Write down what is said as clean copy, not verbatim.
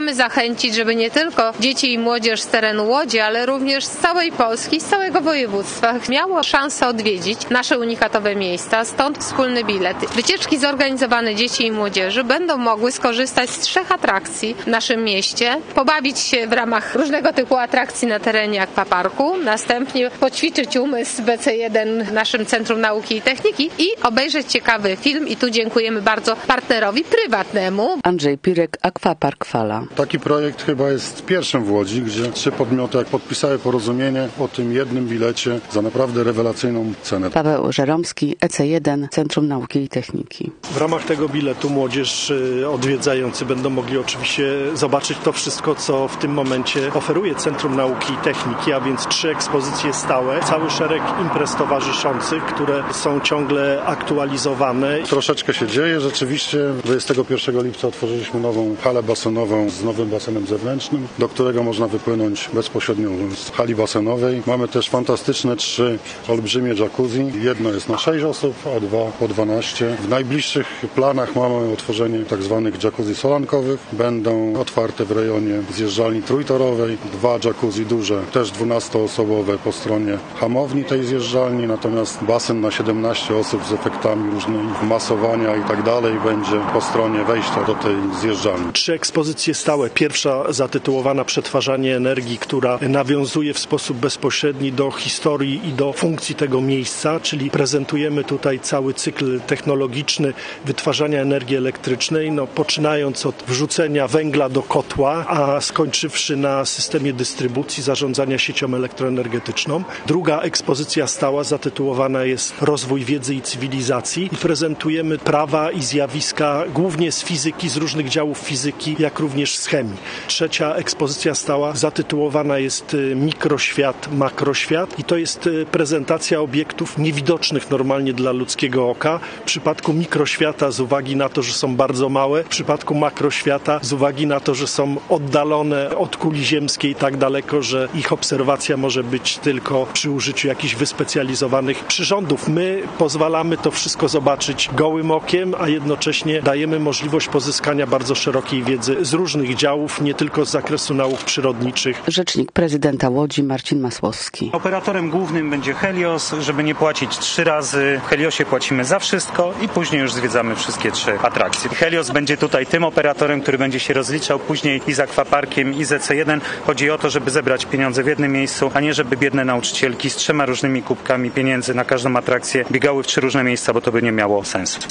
chcemy zachęcić, żeby nie tylko dzieci i młodzież z terenu Łodzi, ale również z całej Polski, z całego województwa miało szansę odwiedzić nasze unikatowe miejsca, stąd wspólny bilet. Wycieczki zorganizowane dzieci i młodzieży będą mogły skorzystać z 3 atrakcji w naszym mieście, pobawić się w ramach różnego typu atrakcji na terenie akwaparku, następnie poćwiczyć umysł BC1 w naszym Centrum Nauki i Techniki i obejrzeć ciekawy film i tu dziękujemy bardzo partnerowi prywatnemu. Andrzej Pirek, Akwapark Fala. Taki projekt chyba jest pierwszym w Łodzi, gdzie 3 podmioty podpisały porozumienie o tym jednym bilecie za naprawdę rewelacyjną cenę. Paweł Żeromski, EC1, Centrum Nauki i Techniki. W ramach tego biletu młodzież odwiedzający będą mogli oczywiście zobaczyć to wszystko, co w tym momencie oferuje Centrum Nauki i Techniki, a więc 3 ekspozycje stałe, cały szereg imprez towarzyszących, które są ciągle aktualizowane. Troszeczkę się dzieje. Rzeczywiście 21 lipca otworzyliśmy nową halę basenową z nowym basenem zewnętrznym, do którego można wypłynąć bezpośrednio z hali basenowej. Mamy też fantastyczne 3 olbrzymie jacuzzi. Jedno jest na 6 osób, a 2 po 12. W najbliższych planach mamy otworzenie tzw. jacuzzi solankowych. Będą otwarte w rejonie zjeżdżalni trójtorowej. 2 jacuzzi duże, też 12-osobowe po stronie hamowni tej zjeżdżalni, natomiast basen na 17 osób z efektami różnych masowania i tak dalej będzie po stronie wejścia do tej zjeżdżalni. 3 ekspozycje stałe. Pierwsza zatytułowana Przetwarzanie energii, która nawiązuje w sposób bezpośredni do historii i do funkcji tego miejsca, czyli prezentujemy tutaj cały cykl technologiczny wytwarzania energii elektrycznej, poczynając od wrzucenia węgla do kotła, a skończywszy na systemie dystrybucji, zarządzania siecią elektroenergetyczną. Druga ekspozycja stała zatytułowana jest Rozwój wiedzy i cywilizacji i prezentujemy prawa i zjawiska głównie z fizyki, z różnych działów fizyki, jak również z chemii. Trzecia ekspozycja stała zatytułowana jest Mikroświat, makroświat i to jest prezentacja obiektów niewidocznych normalnie dla ludzkiego oka. W przypadku mikroświata z uwagi na to, że są bardzo małe, w przypadku makroświata z uwagi na to, że są oddalone od kuli ziemskiej tak daleko, że ich obserwacja może być tylko przy użyciu jakichś wyspecjalizowanych przyrządów. My pozwalamy to wszystko zobaczyć gołym okiem, a jednocześnie dajemy możliwość pozyskania bardzo szerokiej wiedzy z różnych działów, nie tylko z zakresu nauk przyrodniczych. Rzecznik prezydenta Łodzi Marcin Masłowski. Operatorem głównym będzie Helios, żeby nie płacić 3 razy. W Heliosie płacimy za wszystko i później już zwiedzamy wszystkie 3 atrakcje. Helios będzie tutaj tym operatorem, który będzie się rozliczał później i z akwaparkiem, i z EC1. Chodzi o to, żeby zebrać pieniądze w jednym miejscu, a nie żeby biedne nauczycielki z 3 różnymi kubkami pieniędzy na każdą atrakcję biegały w 3 różne miejsca, bo to by nie miało sensu.